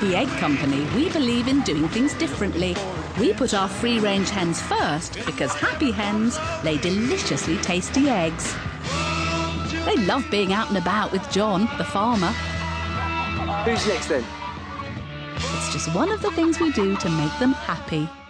Happy Egg Company, we believe in doing things differently. We put our free-range hens first because happy hens lay deliciously tasty eggs. They love being out and about with John, the farmer. Who's next then? It's just one of the things we do to make them happy.